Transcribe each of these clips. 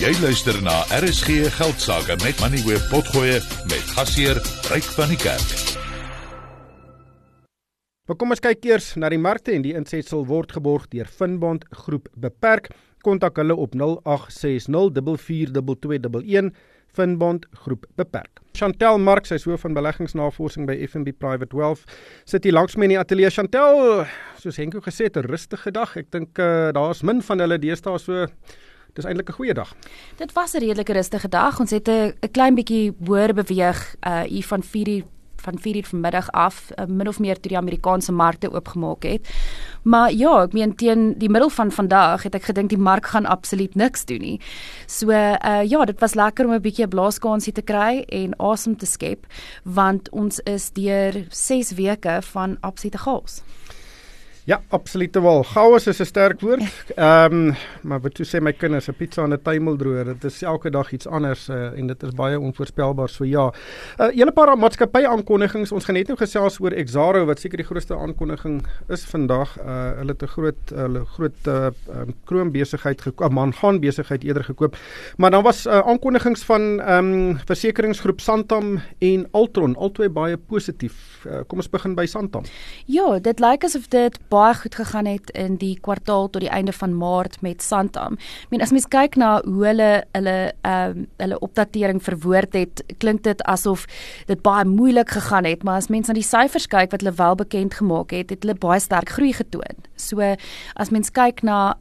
Jy luister na RSG Geldsaake met Moneyweb Potgoe met gasheer Ryk van die Kerk. Maar kom ons kyk eers na die markte en die insetsel word geborg deur Finbond Groep Beperk. Kontak hulle op 0860 442211 Finbond Groep Beperk. Chantel Mark, sy is hoof van beleggingsnavorsing by FNB Private Wealth, sit hier langs my in die ateljee. Chantel, soos Henko gesê het, 'n rustige dag. Ek dink daar's min van hulle deesdae, so dis eintlik 'n goeie dag. Dit was 'n redelike rustige dag. Ons het 'n klein bietjie hoër beweeg hier van 4 uur vanmiddag af, min of meer toe die Amerikaanse markte oopgemaak het. Maar ja, ek meen teen die middel van vandag het ek gedink die mark gaan absoluut niks doen nie. So ja, dit was lekker om 'n bietjie 'n blaaskansie te kry en asem te skep, want ons is deur 6 weke van absolute chaos. Ja, absoluut wel. Chaos is 'n sterk woord. Maar wat toe sê my kinders, 'n pizza en 'n tuimeldroër, dit is elke dag iets anders en dit is baie onvoorspelbaar. So ja, hele paar maatskappy aankondigings. Ons gaan net nou gesels oor Exxaro wat seker die grootste aankondiging is vandag. Hulle het 'n groot kroonbesigheid gekoop, mangaan besigheid eerder gekoop. Maar dan was aankondigings van versekeringsgroep Santam en Altron, albei baie positief. Kom ons begin by Santam. Ja, dit lyk asof dit baie goed gegaan het in die kwartaal tot die einde van Maart met Santam. Ek meen, as mens kyk na hoe hulle opdatering verwoord het, klink dit asof dit baie moeilik gegaan het, maar as mens na die syfers kyk wat hulle wel bekend gemaak het, het hulle baie sterk groei getoon. So as mens kyk na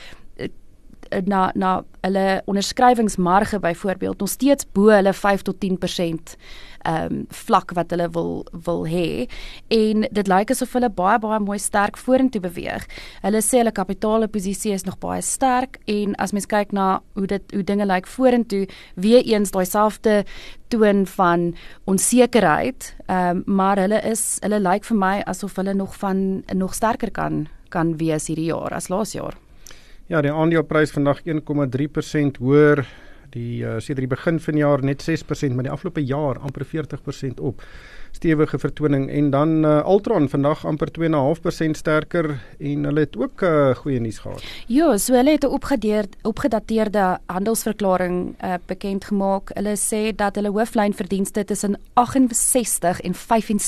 hulle onderskrywingsmarge byvoorbeeld, nog steeds bo hulle 5 tot 10% vlak wat hulle wil hê, en dit lyk asof hulle baie mooi sterk vorentoe beweeg. Hulle sê hulle kapitaalposisie is nog baie sterk, en as mens kyk na hoe dinge lyk vorentoe, weer eens daai selfde toon van onsekerheid, maar hulle lyk vir my asof hulle nog sterker kan wees hierdie jaar as laas jaar. Ja, die aandeleprys vandag 1,3% hoër, sedert die begin van die jaar net 6%, maar die afgelope jaar amper 40% op. Stewige vertoning. En dan Altron vandag amper 2,5% sterker, en hulle het ook goeie nuus gehad. Ja, so hulle het 'n opgedateerde handelsverklaring bekend gemaak. Hulle sê dat hulle hooflynverdienste tussen 68 en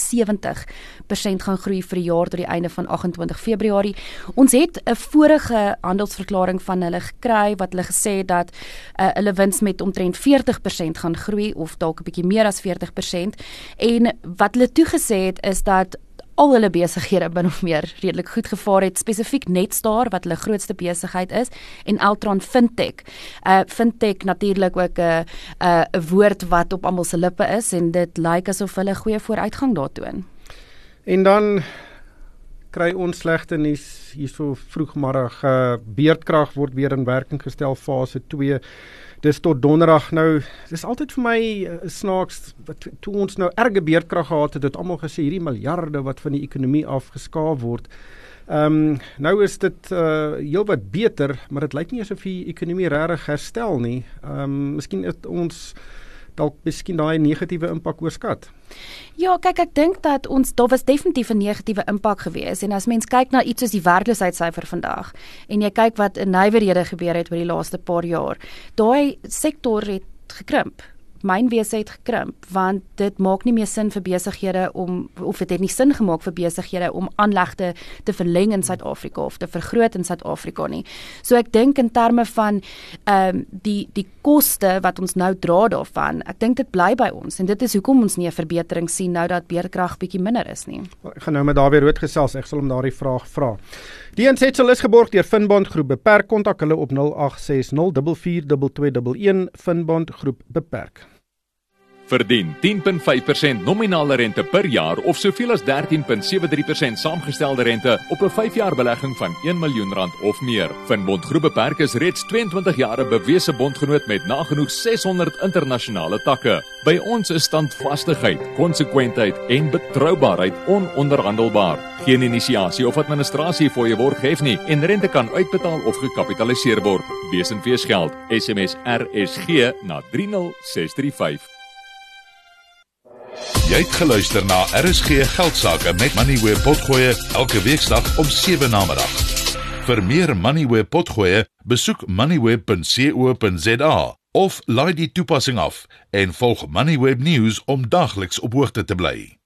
75% gaan groei vir die jaar tot die einde van 28 Februarie. Ons het 'n vorige handelsverklaring van hulle gekry wat hulle gesê het dat hulle wins met omtrent 40% gaan groei, of dalk 'n bietjie meer as 40%. En wat hulle toegesê het is dat al hulle besighede min of meer redelik goed gevaar het, spesifiek Netstar wat hulle grootste besigheid is, en Altron Fintech. Fintech natuurlik ook 'n woord wat op almal se lippe is, en dit lyk asof hulle goeie vooruitgang daartoon. En dan kry ons slegte nuus hierso vroegmiddag. Beerdkrag word weer in werking gestel, fase 2. Dis tot donderdag. Nou, dis altyd vir my snaaks, toe ons nou erge beerdkrag gehad het, het almal gesê hierdie miljarde wat van die ekonomie afgeskaaf word. Nou is dit heel wat beter, maar dit lyk nie asof die ekonomie regtig herstel nie. Miskien het ons dalk daai negatiewe impak oorskat. Ja, kyk, ek dink dat daar was definitief 'n negatiewe impak gewees, en as mens kyk na iets soos die werkloosheidssyfer vandag, en jy kyk wat in nywerhede gebeur het oor die laaste paar jaar, daai sektor het gekrimp. Mynwese het gekrimp, want dit maak nie meer sin vir besighede of dit het nie sin gemaak vir besighede om aanlegte te verleng in Suid-Afrika of te vergroot in Suid-Afrika nie. So ek dink in terme van die koste wat ons nou dra daarvan, ek dink dit bly by ons, en dit is hoekom ons nie 'n verbetering sien nou dat beerdkrag bietjie minder is nie. Ek gaan nou met Dawie Rood gesels, ek sal hom daardie vraag vra. Die insetsel is geborg deur Finbond Groep Beperk. Kontak hulle op 0860 442211 Finbond Groep Beperk. Verdien 10,5% nominale rente per jaar of soveel as 13,73% saamgestelde rente op 'n 5-jaar belegging van R1 miljoen of meer. Finbond Groep Beperk is reeds 22 jaar 'n bewese bondgenoot met nagenoeg 600 internasionale takke. By ons is standvastigheid, konsekwentheid en betroubaarheid ononderhandelbaar. Geen inisiasie of administrasie vir jou word gehef nie, en rente kan uitbetaal of gekapitaliseer word. Wees en wees geld. SMS RSG na 30635. Jy het geluister na RSG Geldsaake met Moneyweb Potgoe elke weekdag om 7 namiddag. Vir meer Moneyweb potgoeie, besoek moneyweb.co.za of laai die toepassing af en volg Moneyweb News om dagliks op hoogte te bly.